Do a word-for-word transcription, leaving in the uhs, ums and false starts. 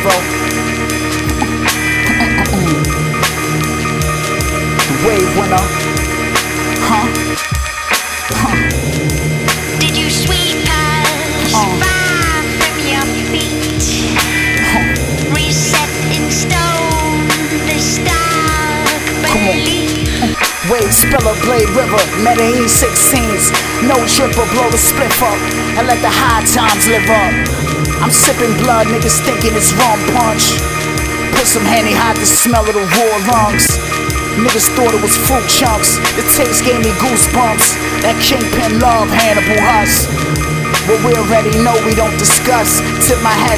Quavo. The wave winner. Huh? Huh? Did you sweep us Uh. far from your feet? Huh? Reset in stone the stark Come on. belief. Wave spiller, Blade River, Medellin sixteens. No dripper, blow the spliff up and let the high times live up. I'm sipping blood, niggas thinking it's rum punch. Put some Henny, hide the smell of the raw lungs. Niggas thought it was fruit chunks. The taste gave me goosebumps. That kingpin love, Hannibal Huss. What we already know we don't discuss. Tip my hat